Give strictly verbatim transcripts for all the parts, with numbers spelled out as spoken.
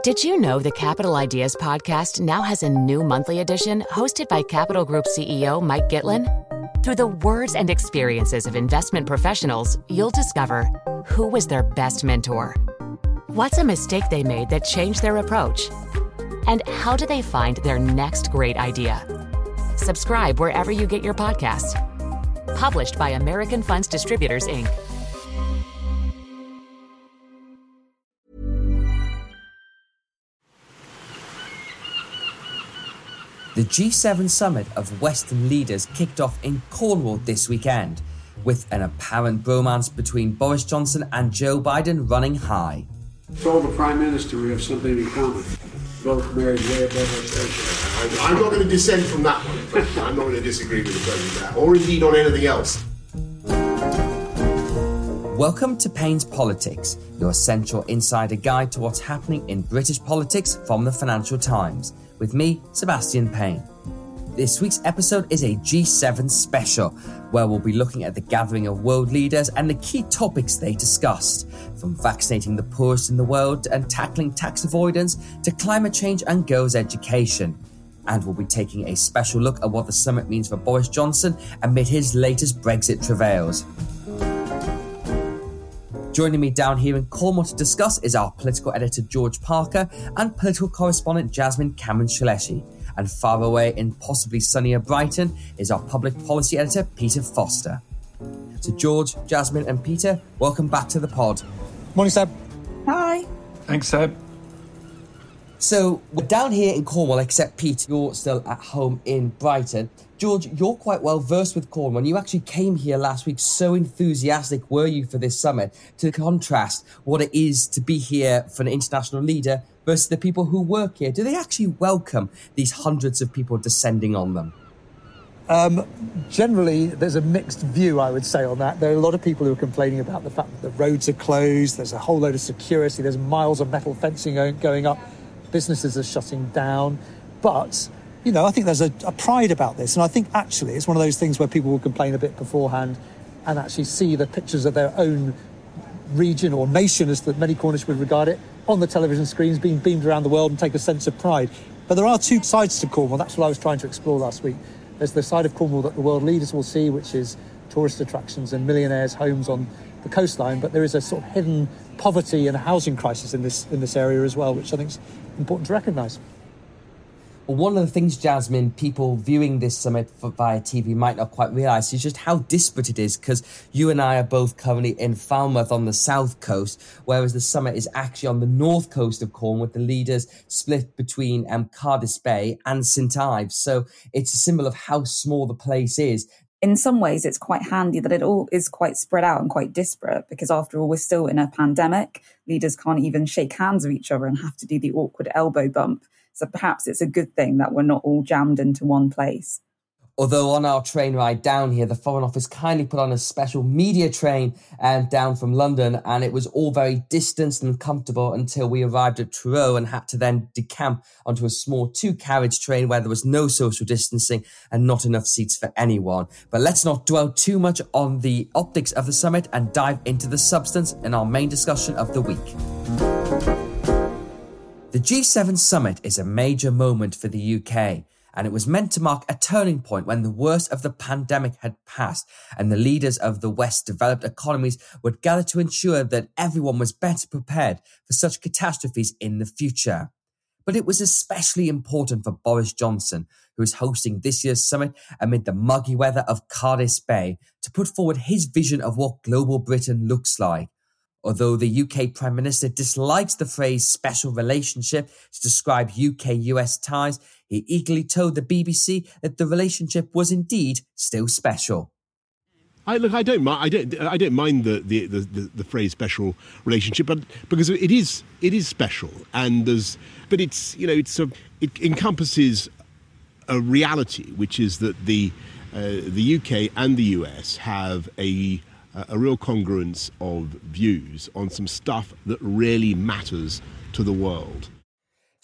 Did you know the Capital Ideas podcast now has a new monthly edition hosted by Capital Group C E O Mike Gitlin? Through the words and experiences of investment professionals, you'll discover who was their best mentor, what's a mistake they made that changed their approach, and how do they find their next great idea. Subscribe wherever you get your podcasts. Published by American Funds Distributors, Incorporated. The G seven summit of Western leaders kicked off in Cornwall this weekend, with an apparent bromance between Boris Johnson and Joe Biden running high. Told the Prime Minister we have something in common. Both married way above our station. I'm not going to dissent from that one, but I'm not going to disagree with the President, or indeed on anything else. Welcome to Payne's Politics, your essential insider guide to what's happening in British politics from the Financial Times, with me, Sebastian Payne. This week's episode is a G seven special, where we'll be looking at the gathering of world leaders and the key topics they discussed, from vaccinating the poorest in the world and tackling tax avoidance to climate change and girls' education. And we'll be taking a special look at what the summit means for Boris Johnson amid his latest Brexit travails. Joining me down here in Cornwall to discuss is our political editor George Parker and political correspondent Jasmine Cameron-Shaleshi. And far away in possibly sunnier Brighton is our public policy editor Peter Foster. So George, Jasmine and Peter, welcome back to the pod. Morning, Seb. Hi. Thanks, Seb. So we're down here in Cornwall, except Pete, you're still at home in Brighton. George, you're quite well versed with Cornwall, and you actually came here last week. So enthusiastic were you for this summit, to contrast what it is to be here for an international leader versus the people who work here. Do they actually welcome these hundreds of people descending on them? Um, generally, there's a mixed view, I would say, on that. There are a lot of people who are complaining about the fact that the roads are closed, there's a whole load of security, there's miles of metal fencing going up, businesses are shutting down. But, you know, I think there's a, a pride about this. And I think, actually, it's one of those things where people will complain a bit beforehand and actually see the pictures of their own region or nation, as that many Cornish would regard it, on the television screens being beamed around the world and take a sense of pride. But there are two sides to Cornwall. That's what I was trying to explore last week. There's the side of Cornwall that the world leaders will see, which is tourist attractions and millionaires' homes on the coastline. But there is a sort of hidden poverty and housing crisis in this in this area as well, which I think is important to recognise. Well, one of the things, Jasmine, people viewing this summit via T V might not quite realise is just how disparate it is, because you and I are both currently in Falmouth on the south coast, whereas the summit is actually on the north coast of Cornwall, with the leaders split between um, Cardiff Bay and St Ives. So it's a symbol of how small the place is. In some ways, it's quite handy that it all is quite spread out and quite disparate, because after all, we're still in a pandemic. Leaders can't even shake hands with each other and have to do the awkward elbow bump. So perhaps it's a good thing that we're not all jammed into one place. Although on our train ride down here, the Foreign Office kindly put on a special media train and down from London, and it was all very distanced and comfortable until we arrived at Truro and had to then decamp onto a small two-carriage train where there was no social distancing and not enough seats for anyone. But let's not dwell too much on the optics of the summit and dive into the substance in our main discussion of the week. The G seven summit is a major moment for the U K, and it was meant to mark a turning point when the worst of the pandemic had passed and the leaders of the West's developed economies would gather to ensure that everyone was better prepared for such catastrophes in the future. But it was especially important for Boris Johnson, who is hosting this year's summit amid the muggy weather of Cardiff Bay, to put forward his vision of what global Britain looks like. Although the U K Prime Minister dislikes the phrase special relationship to describe U K U S ties, he eagerly told the B B C that the relationship was indeed still special. I look. I don't mind. I don't. I don't mind the the, the, the, the phrase "special relationship," but because it is it is special, and there's. But it's you know it's a, it encompasses a reality, which is that the uh, the U K and the U S have a a real congruence of views on some stuff that really matters to the world.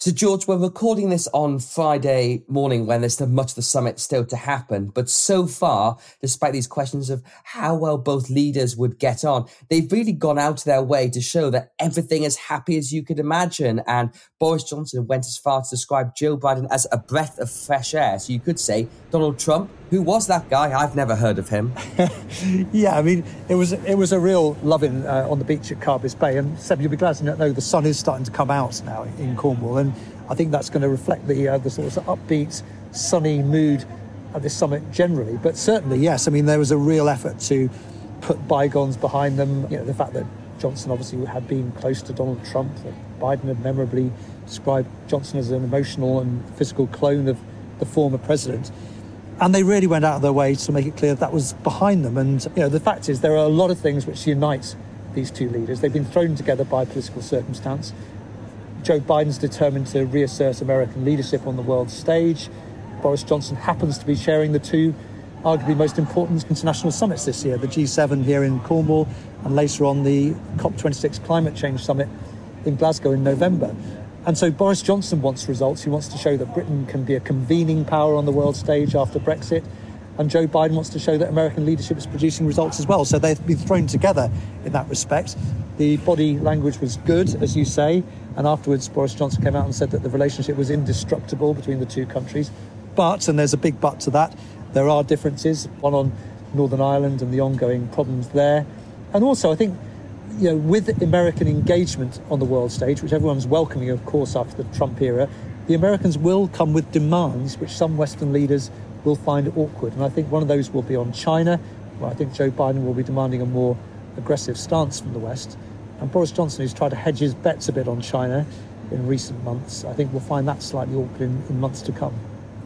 So, George, we're recording this on Friday morning when there's still much of the summit still to happen. But so far, despite these questions of how well both leaders would get on, they've really gone out of their way to show that everything is happy as you could imagine. And Boris Johnson went as far to describe Joe Biden as a breath of fresh air. So you could say Donald Trump, who was that guy? I've never heard of him. Yeah, I mean, it was it was a real loving uh, on the beach at Carbis Bay. And Seb, you'll be glad to know the sun is starting to come out now in Cornwall. And I think that's going to reflect the uh, the sort of upbeat, sunny mood at this summit generally. But certainly, yes, I mean, there was a real effort to put bygones behind them. You know, the fact that Johnson obviously had been close to Donald Trump, that Biden had memorably described Johnson as an emotional and physical clone of the former president. And they really went out of their way to make it clear that, that was behind them. And, you know, the fact is there are a lot of things which unite these two leaders. They've been thrown together by political circumstance. Joe Biden's determined to reassert American leadership on the world stage. Boris Johnson happens to be chairing the two arguably most important international summits this year, the G seven here in Cornwall and later on the COP twenty-six climate change summit in Glasgow in November. And so Boris Johnson wants results. He wants to show that Britain can be a convening power on the world stage after Brexit. And Joe Biden wants to show that American leadership is producing results as well. So they've been thrown together in that respect. The body language was good, as you say. And afterwards, Boris Johnson came out and said that the relationship was indestructible between the two countries. But, and there's a big but to that, there are differences, one on Northern Ireland and the ongoing problems there. And also, I think, you know, with American engagement on the world stage, which everyone's welcoming, of course, after the Trump era, the Americans will come with demands which some Western leaders will find awkward. And I think one of those will be on China, where I think Joe Biden will be demanding a more aggressive stance from the West. And Boris Johnson, who's tried to hedge his bets a bit on China in recent months, I think we'll find that slightly awkward in, in months to come.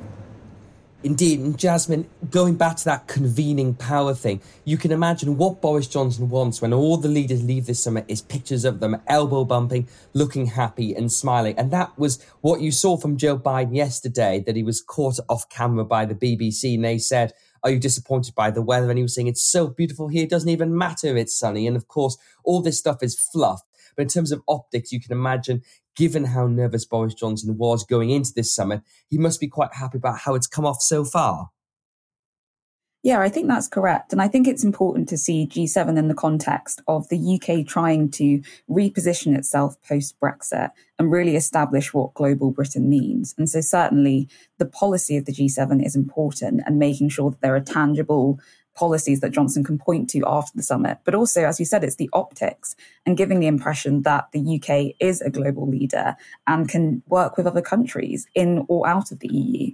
Indeed, and Jasmine, going back to that convening power thing, you can imagine what Boris Johnson wants when all the leaders leave this summit is pictures of them elbow bumping, looking happy and smiling. And that was what you saw from Joe Biden yesterday, that he was caught off camera by the B B C and they said, "Are you disappointed by the weather?" And he was saying, "It's so beautiful here, it doesn't even matter it's sunny." And of course, all this stuff is fluff. But in terms of optics, you can imagine, given how nervous Boris Johnson was going into this summit, he must be quite happy about how it's come off so far. Yeah, I think that's correct. And I think it's important to see G seven in the context of the U K trying to reposition itself post-Brexit and really establish what global Britain means. And so certainly the policy of the G seven is important, and making sure that there are tangible policies that Johnson can point to after the summit. But also, as you said, it's the optics and giving the impression that the U K is a global leader and can work with other countries in or out of the E U.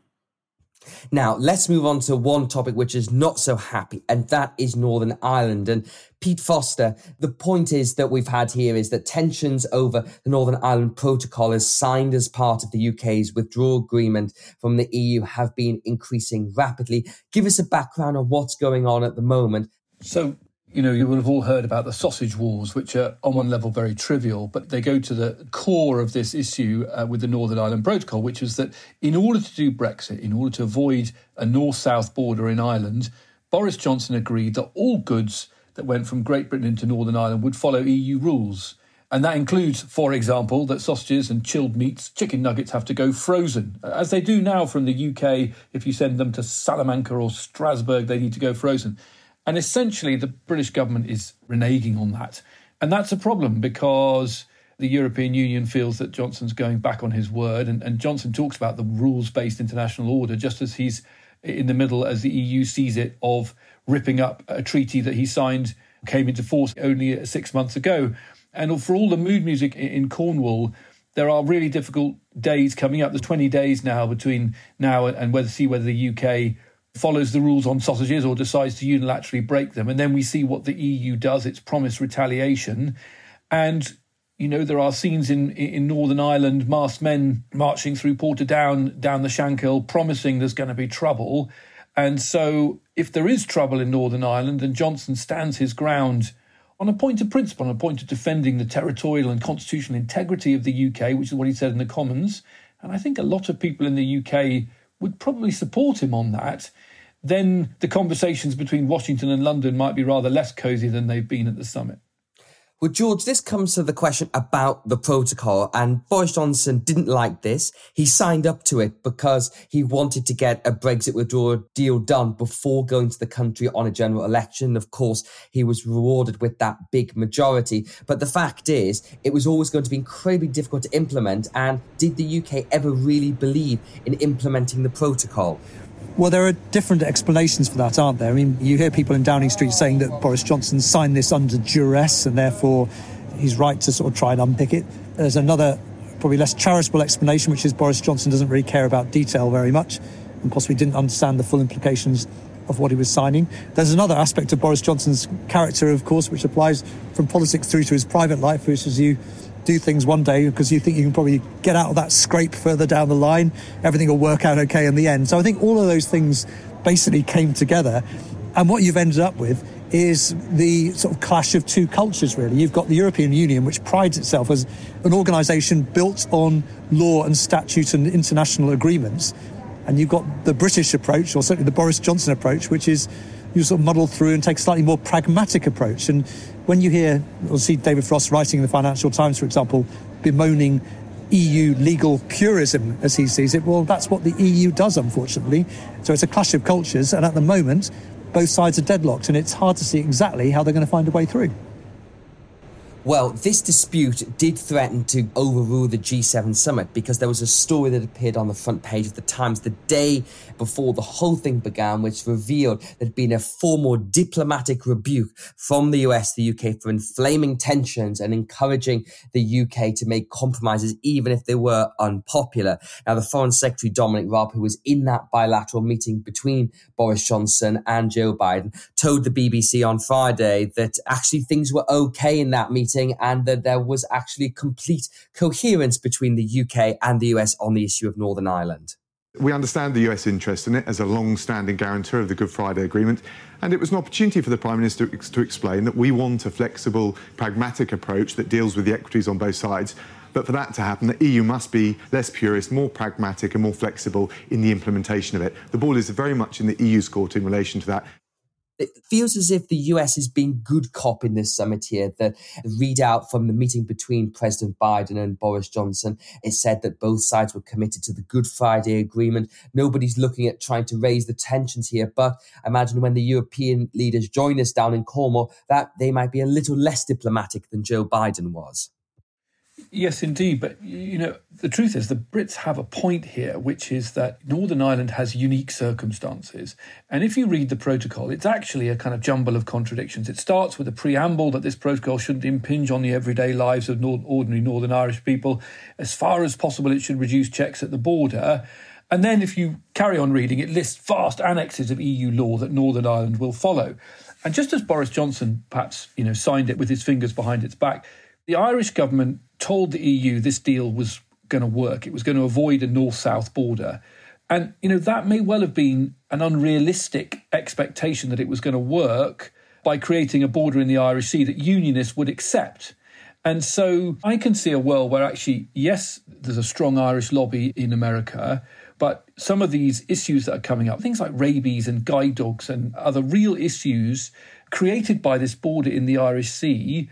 Now, let's move on to one topic which is not so happy, and that is Northern Ireland. And Pete Foster, the point is that we've had here is that tensions over the Northern Ireland Protocol, as signed as part of the U K's withdrawal agreement from the E U, have been increasing rapidly. Give us a background on what's going on at the moment. So, you know, you will have all heard about the sausage wars, which are on one level very trivial, but they go to the core of this issue uh, with the Northern Ireland Protocol, which is that in order to do Brexit, in order to avoid a north-south border in Ireland, Boris Johnson agreed that all goods that went from Great Britain into Northern Ireland would follow E U rules. And that includes, for example, that sausages and chilled meats, chicken nuggets have to go frozen, as they do now from the U K. If you send them to Salamanca or Strasbourg, they need to go frozen. And essentially, the British government is reneging on that. And that's a problem because the European Union feels that Johnson's going back on his word. And, and Johnson talks about the rules-based international order, just as he's in the middle, as the E U sees it, of ripping up a treaty that he signed, came into force only six months ago. And for all the mood music in Cornwall, there are really difficult days coming up. There's twenty days now between now and whether see whether the U K follows the rules on sausages or decides to unilaterally break them. And then we see what the E U does, its promised retaliation. And, you know, there are scenes in, in Northern Ireland, masked men marching through Portadown, down the Shankill, promising there's going to be trouble. And so if there is trouble in Northern Ireland and Johnson stands his ground on a point of principle, on a point of defending the territorial and constitutional integrity of the U K, which is what he said in the Commons, and I think a lot of people in the U K would probably support him on that, then the conversations between Washington and London might be rather less cosy than they've been at the summit. Well, George, this comes to the question about the protocol, and Boris Johnson didn't like this. He signed up to it because he wanted to get a Brexit withdrawal deal done before going to the country on a general election. Of course, he was rewarded with that big majority. But the fact is, it was always going to be incredibly difficult to implement. And did the U K ever really believe in implementing the protocol? Well, there are different explanations for that, aren't there? I mean, you hear people in Downing Street saying that Boris Johnson signed this under duress and therefore he's right to sort of try and unpick it. There's another, probably less charitable explanation, which is Boris Johnson doesn't really care about detail very much and possibly didn't understand the full implications of what he was signing. There's another aspect of Boris Johnson's character, of course, which applies from politics through to his private life, which is you do things one day because you think you can probably get out of that scrape further down the line. Everything will work out okay in the end. So I think all of those things basically came together. And what you've ended up with is the sort of clash of two cultures, really. You've got the European Union, which prides itself as an organisation built on law and statute and international agreements. And you've got the British approach, or certainly the Boris Johnson approach, which is you sort of muddle through and take a slightly more pragmatic approach. And when you hear or see David Frost writing in the Financial Times, for example, bemoaning E U legal purism, as he sees it, well, that's what the E U does, unfortunately. So it's a clash of cultures, and at the moment, both sides are deadlocked, and it's hard to see exactly how they're going to find a way through. Well, this dispute did threaten to overrule the G seven summit because there was a story that appeared on the front page of the Times the day before the whole thing began, which revealed there'd been a formal diplomatic rebuke from the U S, the U K, for inflaming tensions and encouraging the U K to make compromises, even if they were unpopular. Now, the Foreign Secretary, Dominic Raab, who was in that bilateral meeting between Boris Johnson and Joe Biden, told the B B C on Friday that actually things were okay in that meeting, and that there was actually complete coherence between the U K and the U S on the issue of Northern Ireland. We understand the U S interest in it as a long-standing guarantor of the Good Friday Agreement, and it was an opportunity for the Prime Minister to explain that we want a flexible, pragmatic approach that deals with the equities on both sides. But for that to happen, the E U must be less purist, more pragmatic and more flexible in the implementation of it. The ball is very much in the E U's court in relation to that. It feels as if the U S has been good cop in this summit here. The readout from the meeting between President Biden and Boris Johnson, it said that both sides were committed to the Good Friday Agreement. Nobody's looking at trying to raise the tensions here, but I imagine when the European leaders join us down in Cornwall, that they might be a little less diplomatic than Joe Biden was. Yes, indeed. But, you know, the truth is the Brits have a point here, which is that Northern Ireland has unique circumstances. And if you read the protocol, it's actually a kind of jumble of contradictions. It starts with a preamble that this protocol shouldn't impinge on the everyday lives of ordinary Northern Irish people. As far as possible, it should reduce checks at the border. And then if you carry on reading, it lists vast annexes of E U law that Northern Ireland will follow. And just as Boris Johnson perhaps, you know, signed it with his fingers behind its back, the Irish government told the E U this deal was going to work. It was going to avoid a north-south border. And, you know, that may well have been an unrealistic expectation that it was going to work by creating a border in the Irish Sea that unionists would accept. And so I can see a world where actually, yes, there's a strong Irish lobby in America, but some of these issues that are coming up, things like rabies and guide dogs and other real issues created by this border in the Irish Sea,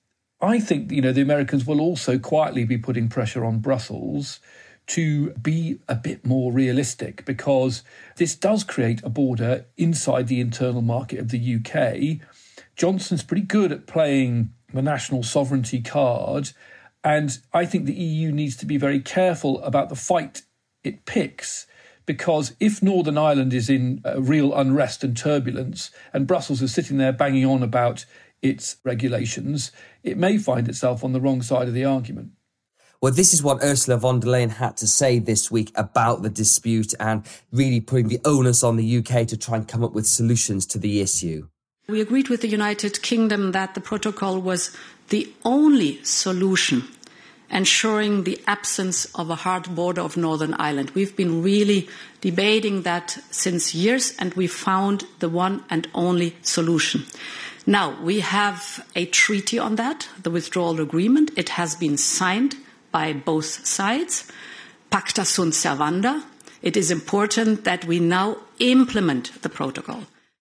I think, you know, the Americans will also quietly be putting pressure on Brussels to be a bit more realistic, because this does create a border inside the internal market of the U K. Johnson's pretty good at playing the national sovereignty card, and I think the E U needs to be very careful about the fight it picks, because if Northern Ireland is in uh, real unrest and turbulence, and Brussels is sitting there banging on about its regulations, it may find itself on the wrong side of the argument. Well, this is what Ursula von der Leyen had to say this week about the dispute and really putting the onus on the U K to try and come up with solutions to the issue. We agreed with the United Kingdom that the protocol was the only solution ensuring the absence of a hard border of Northern Ireland. We've been really debating that since years, and we found the one and only solution. Now, we have a treaty on that, the withdrawal agreement. It has been signed by both sides. Pacta sunt servanda. It is important that we now implement the protocol.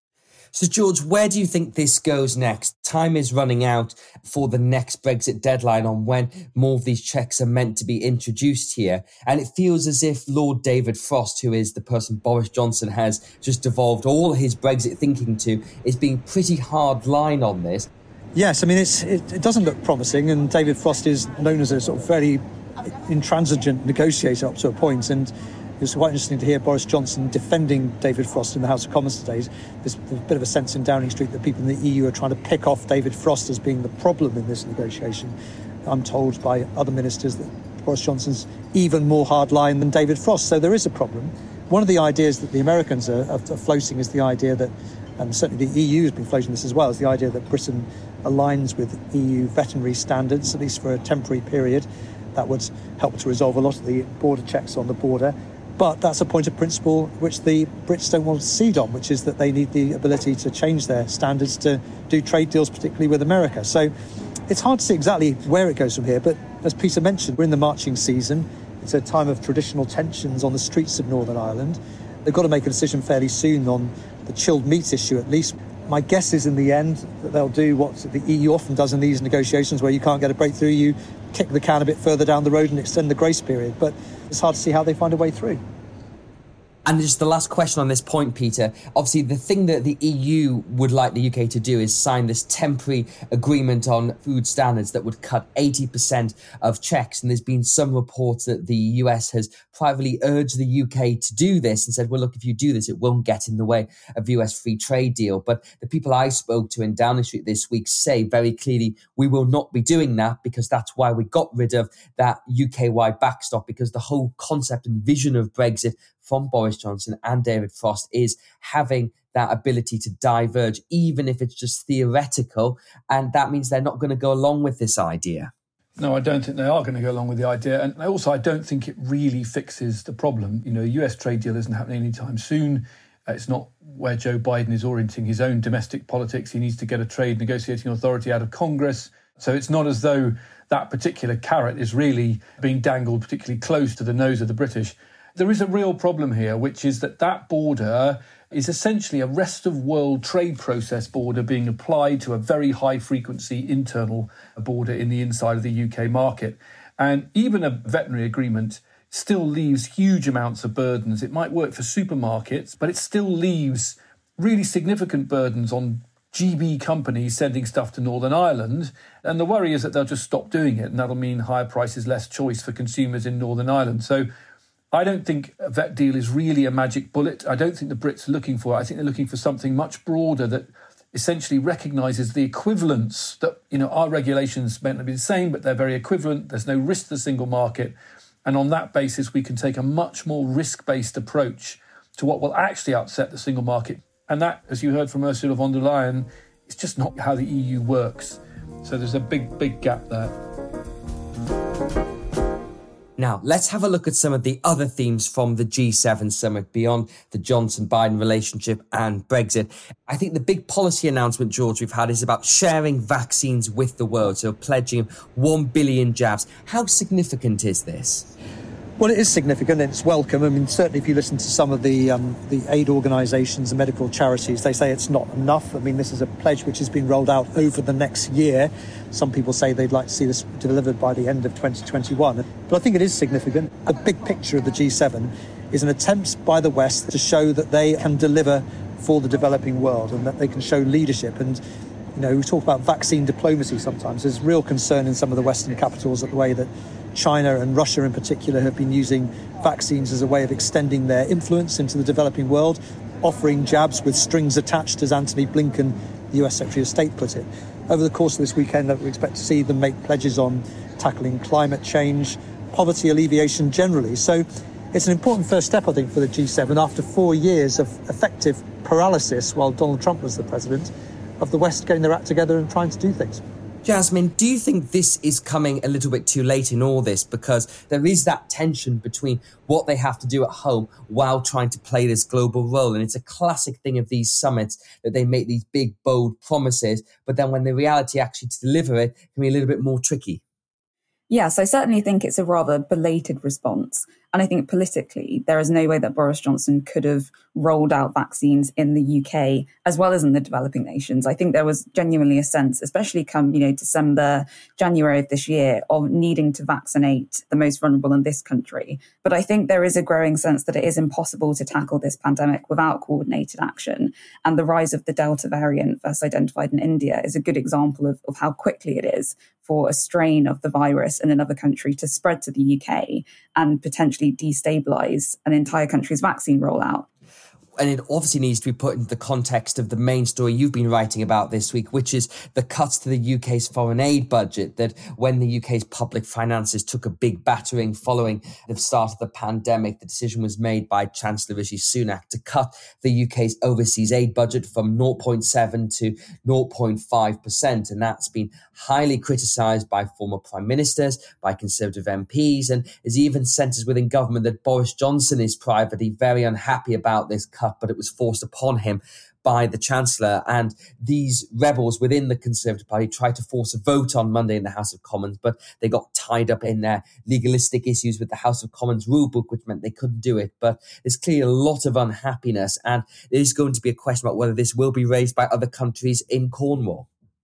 So, George, where do you think this goes next? Time is running out for the next Brexit deadline on when more of these checks are meant to be introduced here. And it feels as if Lord David Frost, who is the person Boris Johnson has just devolved all his Brexit thinking to, is being pretty hard line on this. Yes, I mean, it's, it, it doesn't look promising. And David Frost is known as a sort of very intransigent negotiator up to a point. And it was quite interesting to hear Boris Johnson defending David Frost in the House of Commons today. There's a bit of a sense in Downing Street that people in the E U are trying to pick off David Frost as being the problem in this negotiation. I'm told by other ministers that Boris Johnson's even more hardline than David Frost, so there is a problem. One of the ideas that the Americans are, are, are floating is the idea that, and certainly the E U has been floating this as well, is the idea that Britain aligns with E U veterinary standards, at least for a temporary period. That would help to resolve a lot of the border checks on the border. But that's a point of principle which the Brits don't want to cede on, which is that they need the ability to change their standards to do trade deals, particularly with America. So it's hard to see exactly where it goes from here. But as Peter mentioned, we're in the marching season. It's a time of traditional tensions on the streets of Northern Ireland. They've got to make a decision fairly soon on the chilled meat issue, at least. My guess is in the end that they'll do what the E U often does in these negotiations, where you can't get a breakthrough, you kick the can a bit further down the road and extend the grace period. But it's hard to see how they find a way through. And just the last question on this point, Peter. Obviously, the thing that the E U would like the U K to do is sign this temporary agreement on food standards that would cut eighty percent of checks. And there's been some reports that the U S has privately urged the U K to do this and said, well, look, if you do this, it won't get in the way of U S free trade deal. But the people I spoke to in Downing Street this week say very clearly, we will not be doing that, because that's why we got rid of that U K-wide backstop, because the whole concept and vision of Brexit from Boris Johnson and David Frost is having that ability to diverge, even if it's just theoretical. And that means they're not going to go along with this idea. No, I don't think they are going to go along with the idea. And also, I don't think it really fixes the problem. You know, a U S trade deal isn't happening anytime soon. Uh, it's not where Joe Biden is orienting his own domestic politics. He needs to get a trade negotiating authority out of Congress. So it's not as though that particular carrot is really being dangled particularly close to the nose of the British. There is a real problem here, which is that that border is essentially a rest of world trade process border being applied to a very high frequency internal border in the inside of the U K market. And even a veterinary agreement still leaves huge amounts of burdens. It might work for supermarkets, but it still leaves really significant burdens on G B companies sending stuff to Northern Ireland. And the worry is that they'll just stop doing it, and that'll mean higher prices, less choice for consumers in Northern Ireland. So I don't think a vet deal is really a magic bullet. I don't think the Brits are looking for it. I think they're looking for something much broader that essentially recognises the equivalence that, you know, our regulations may not be the same, but they're very equivalent. There's no risk to the single market. And on that basis, we can take a much more risk-based approach to what will actually upset the single market. And that, as you heard from Ursula von der Leyen, is just not how the E U works. So there's a big, big gap there. Now, let's have a look at some of the other themes from the G seven summit beyond the Johnson-Biden relationship and Brexit. I think the big policy announcement, George, we've had is about sharing vaccines with the world, so pledging one billion jabs. How significant is this? Well, it is significant and it's welcome. I mean, certainly if you listen to some of the um, the aid organisations and medical charities, they say it's not enough. I mean, this is a pledge which has been rolled out over the next year. Some people say they'd like to see this delivered by the end of twenty twenty-one. But I think it is significant. The big picture of the G seven is an attempt by the West to show that they can deliver for the developing world and that they can show leadership. And, you know, we talk about vaccine diplomacy sometimes. There's real concern in some of the Western capitals at the way that China and Russia in particular have been using vaccines as a way of extending their influence into the developing world, offering jabs with strings attached, as Antony Blinken, the U S Secretary of State, put it. Over the course of this weekend, we expect to see them make pledges on tackling climate change, poverty alleviation generally. So it's an important first step, I think, for the G seven after four years of effective paralysis while Donald Trump was the president, of the West getting their act together and trying to do things. Jasmine, do you think this is coming a little bit too late in all this? Because there is that tension between what they have to do at home while trying to play this global role. And it's a classic thing of these summits that they make these big, bold promises, but then when the reality actually to deliver it can be a little bit more tricky. Yes, I certainly think it's a rather belated response. And I think politically, there is no way that Boris Johnson could have rolled out vaccines in the U K as well as in the developing nations. I think there was genuinely a sense, especially come, you know, December, January of this year, of needing to vaccinate the most vulnerable in this country. But I think there is a growing sense that it is impossible to tackle this pandemic without coordinated action. And the rise of the Delta variant, first identified in India, is a good example of, of how quickly it is for a strain of the virus in another country to spread to the U K and potentially destabilise an entire country's vaccine rollout. And it obviously needs to be put into the context of the main story you've been writing about this week, which is the cuts to the U K's foreign aid budget, that when the U K's public finances took a big battering following the start of the pandemic, the decision was made by Chancellor Rishi Sunak to cut the U K's overseas aid budget from zero point seven to zero point five percent. And that's been highly criticised by former prime ministers, by Conservative M Ps, and is even centres within government that Boris Johnson is privately very unhappy about this cut, but it was forced upon him by the Chancellor. And these rebels within the Conservative Party tried to force a vote on Monday in the House of Commons, but they got tied up in their legalistic issues with the House of Commons rulebook, which meant they couldn't do it. But there's clearly a lot of unhappiness, and there is going to be a question about whether this will be raised by other countries in Cornwall.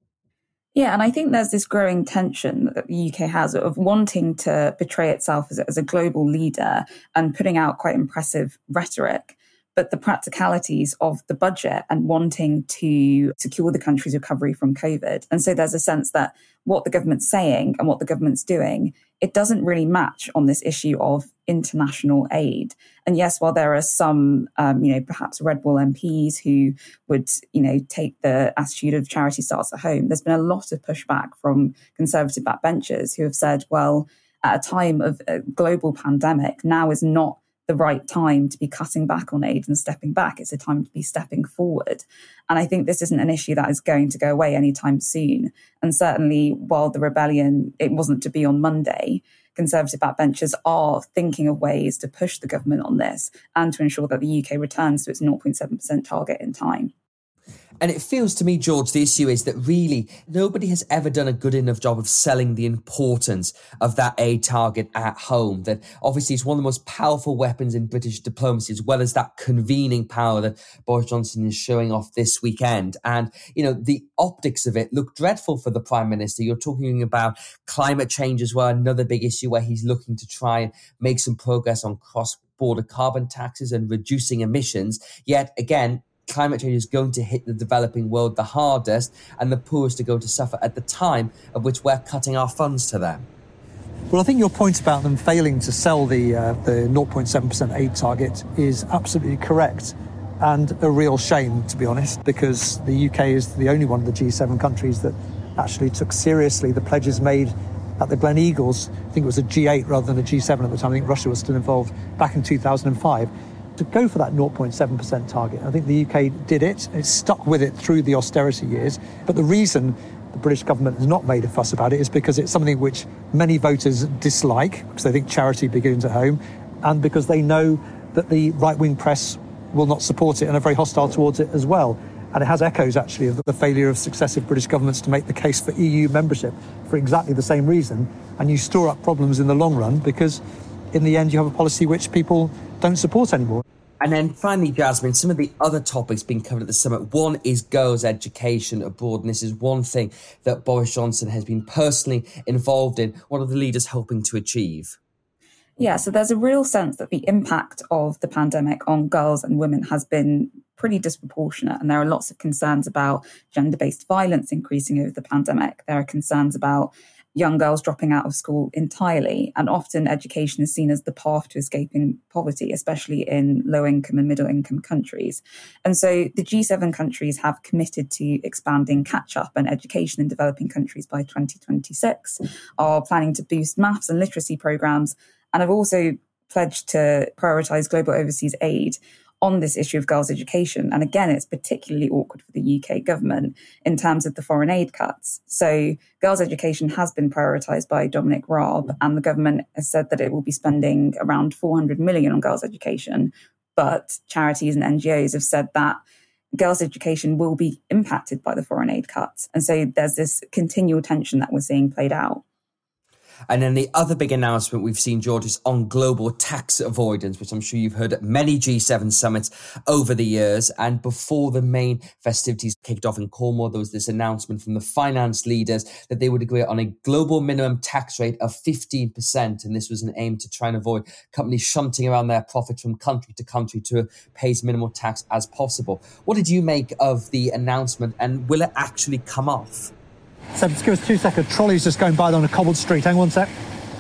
Yeah, and I think there's this growing tension that the U K has of wanting to portray itself as a, as a global leader and putting out quite impressive rhetoric, but the practicalities of the budget and wanting to secure the country's recovery from COVID. And so there's a sense that what the government's saying and what the government's doing, it doesn't really match on this issue of international aid. And yes, while there are some, um, you know, perhaps Red Wall M Ps who would, you know, take the attitude of charity starts at home, there's been a lot of pushback from Conservative backbenchers who have said, well, at a time of a global pandemic, now is not the right time to be cutting back on aid and stepping back. It's a time to be stepping forward. And I think this isn't an issue that is going to go away anytime soon. And certainly while the rebellion, it wasn't to be on Monday, Conservative backbenchers are thinking of ways to push the government on this and to ensure that the U K returns to its zero point seven percent target in time. And it feels to me, George, the issue is that really nobody has ever done a good enough job of selling the importance of that aid target at home. That obviously it's one of the most powerful weapons in British diplomacy, as well as that convening power that Boris Johnson is showing off this weekend. And, you know, the optics of it look dreadful for the Prime Minister. You're talking about climate change as well, another big issue where he's looking to try and make some progress on cross-border carbon taxes and reducing emissions. Yet again, climate change is going to hit the developing world the hardest, and the poorest are going to suffer at the time of which we're cutting our funds to them. Well, I think your point about them failing to sell the uh, the zero point seven percent aid target is absolutely correct, and a real shame, to be honest, because the U K is the only one of the G seven countries that actually took seriously the pledges made at the Glen Eagles. I think it was a G eight rather than a G seven at the time. I think Russia was still involved back in two thousand five. To go for that zero point seven percent target. I think the U K did it. It stuck with it through the austerity years. But the reason the British government has not made a fuss about it is because it's something which many voters dislike, because they think charity begins at home, and because they know that the right-wing press will not support it and are very hostile towards it as well. And it has echoes, actually, of the failure of successive British governments to make the case for E U membership for exactly the same reason. And you store up problems in the long run because in the end you have a policy which people don't support anymore. And then finally, Jasmine, some of the other topics being covered at the summit. One is girls' education abroad. And this is one thing that Boris Johnson has been personally involved in. What are the leaders hoping to achieve? Yeah, so there's a real sense that the impact of the pandemic on girls and women has been pretty disproportionate. And there are lots of concerns about gender-based violence increasing over the pandemic. There are concerns about young girls dropping out of school entirely. And often education is seen as the path to escaping poverty, especially in low-income and middle-income countries. And so the G seven countries have committed to expanding catch-up and education in developing countries by twenty twenty-six, are planning to boost maths and literacy programs, and have also pledged to prioritise global overseas aid on this issue of girls' education. And again, it's particularly awkward for the U K government in terms of the foreign aid cuts. So girls' education has been prioritised by Dominic Raab, and the government has said that it will be spending around four hundred million on girls' education. But charities and N G Os have said that girls' education will be impacted by the foreign aid cuts. And so there's this continual tension that we're seeing played out. And then the other big announcement we've seen, George, is on global tax avoidance, which I'm sure you've heard at many G seven summits over the years. And before the main festivities kicked off in Cornwall, there was this announcement from the finance leaders that they would agree on a global minimum tax rate of fifteen percent. And this was an aim to try and avoid companies shunting around their profits from country to country to pay as minimal tax as possible. What did you make of the announcement, and will it actually come off? So just give us two seconds. Trolley's just going by on a cobbled street. Hang on one sec.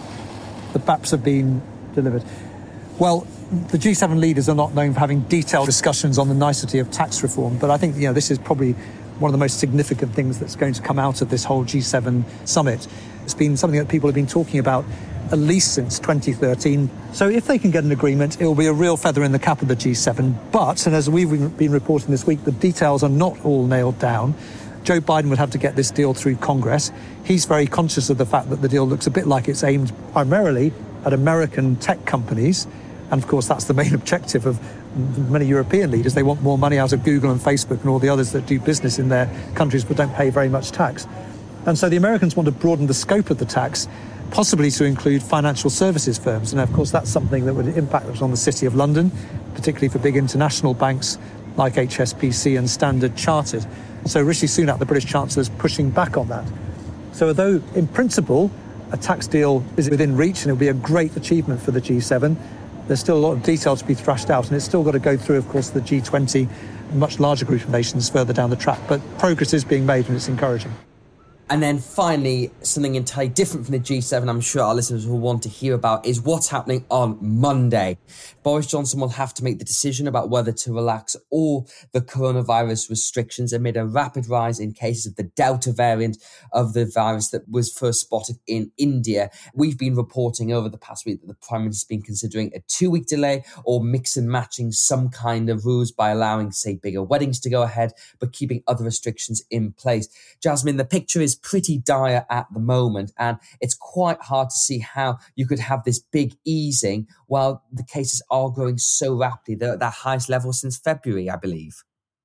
The B A Ps have been delivered. Well, the G seven leaders are not known for having detailed discussions on the nicety of tax reform, but I think, you know, this is probably one of the most significant things that's going to come out of this whole G seven summit. It's been something that people have been talking about at least since twenty thirteen. So if they can get an agreement, it will be a real feather in the cap of the G seven. But, and as we've been reporting this week, the details are not all nailed down. Joe Biden would have to get this deal through Congress. He's very conscious of the fact that the deal looks a bit like it's aimed primarily at American tech companies. And of course, that's the main objective of many European leaders. They want more money out of Google and Facebook and all the others that do business in their countries but don't pay very much tax. And so the Americans want to broaden the scope of the tax, possibly to include financial services firms. And of course, that's something that would impact on the City of London, particularly for big international banks like H S B C and Standard Chartered. So Rishi Sunak, the British Chancellor, is pushing back on that. So although in principle a tax deal is within reach and it will be a great achievement for the G seven, there's still a lot of detail to be thrashed out, and it's still got to go through, of course, the G twenty, a much larger group of nations further down the track. But progress is being made and it's encouraging. And then finally, something entirely different from the G seven, I'm sure our listeners will want to hear about, is what's happening on Monday. Boris Johnson will have to make the decision about whether to relax all the coronavirus restrictions amid a rapid rise in cases of the Delta variant of the virus that was first spotted in India. We've been reporting over the past week that the Prime Minister's been considering a two-week delay or mix and matching some kind of rules by allowing, say, bigger weddings to go ahead, but keeping other restrictions in place. Jasmine, the picture is pretty dire at the moment, and it's quite hard to see how you could have this big easing while the cases are growing so rapidly. They're at their highest level since February, I believe.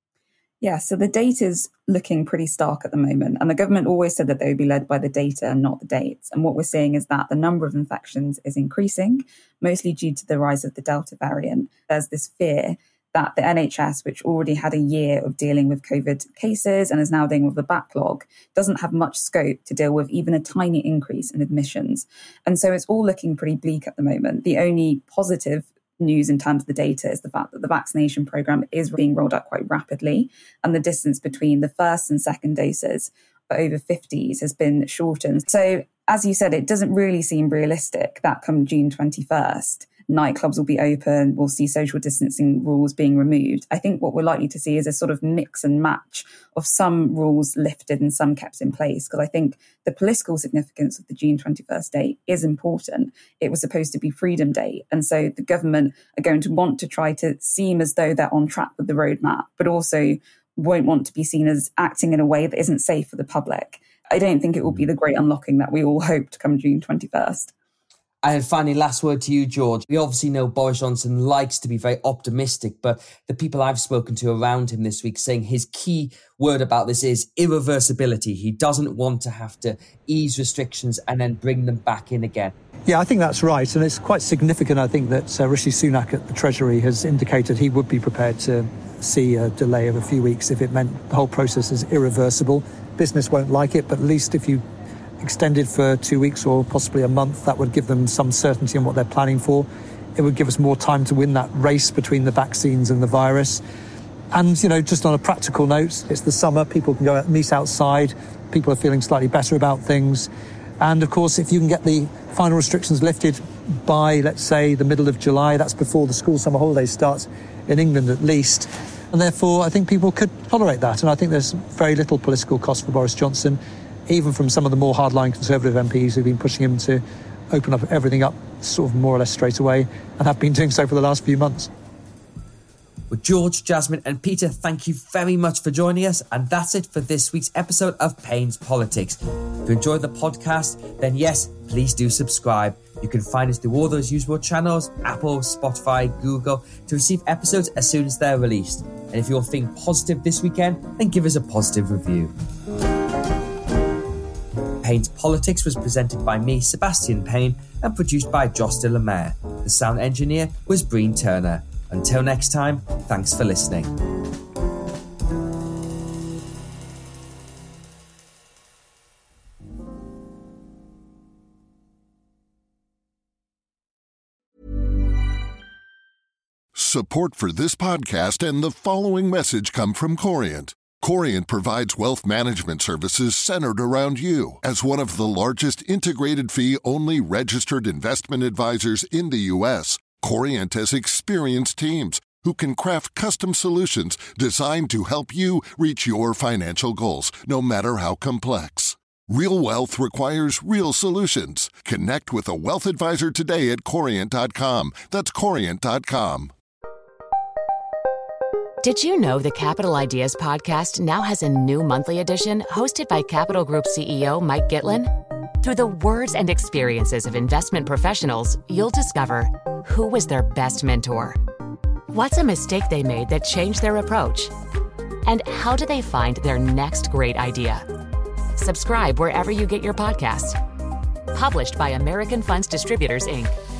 Yeah, so the data is looking pretty stark at the moment, and the government always said that they would be led by the data and not the dates. And what we're seeing is that the number of infections is increasing, mostly due to the rise of the Delta variant. There's this fear that the N H S, which already had a year of dealing with COVID cases and is now dealing with the backlog, doesn't have much scope to deal with even a tiny increase in admissions. And so it's all looking pretty bleak at the moment. The only positive news in terms of the data is the fact that the vaccination programme is being rolled out quite rapidly, and the distance between the first and second doses for over fifties has been shortened. So, as you said, it doesn't really seem realistic that come June twenty-first, nightclubs will be open, we'll see social distancing rules being removed. I think what we're likely to see is a sort of mix and match of some rules lifted and some kept in place, because I think the political significance of the June twenty-first date is important. It was supposed to be Freedom Day, and so the government are going to want to try to seem as though they're on track with the roadmap, but also won't want to be seen as acting in a way that isn't safe for the public. I don't think it will be the great unlocking that we all hoped come June twenty-first. And finally, last word to you, George. We obviously know Boris Johnson likes to be very optimistic, but the people I've spoken to around him this week saying his key word about this is irreversibility. He doesn't want to have to ease restrictions and then bring them back in again. Yeah, I think that's right. And it's quite significant, I think, that uh, Rishi Sunak at the Treasury has indicated he would be prepared to see a delay of a few weeks if it meant the whole process is irreversible. Business won't like it, but at least if you extended for two weeks or possibly a month, that would give them some certainty on what they're planning for. It would give us more time to win that race between the vaccines and the virus. And, you know, just on a practical note, it's the summer, people can go out, meet outside, people are feeling slightly better about things. And of course, if you can get the final restrictions lifted by, let's say, the middle of July, that's before the school summer holidays starts in England at least. And therefore, I think people could tolerate that. And I think there's very little political cost for Boris Johnson, even from some of the more hardline Conservative M Ps who've been pushing him to open up everything up sort of more or less straight away and have been doing so for the last few months. Well, George, Jasmine and Peter, thank you very much for joining us. And that's it for this week's episode of Payne's Politics. If you enjoyed the podcast, then yes, please do subscribe. You can find us through all those usual channels, Apple, Spotify, Google, to receive episodes as soon as they're released. And if you're feeling positive this weekend, then give us a positive review. Payne's Politics was presented by me, Sebastian Payne, and produced by Joss de la Mare. The sound engineer was Breen Turner. Until next time, thanks for listening. Support for this podcast and the following message come from Corient. Corient provides wealth management services centered around you. As one of the largest integrated fee-only registered investment advisors in the U S, Corient has experienced teams who can craft custom solutions designed to help you reach your financial goals, no matter how complex. Real wealth requires real solutions. Connect with a wealth advisor today at corient dot com. That's corient dot com. Did you know the Capital Ideas podcast now has a new monthly edition hosted by Capital Group C E O Mike Gitlin? Through the words and experiences of investment professionals, you'll discover who was their best mentor, what's a mistake they made that changed their approach, and how do they find their next great idea. Subscribe wherever you get your podcasts. Published by American Funds Distributors, Incorporated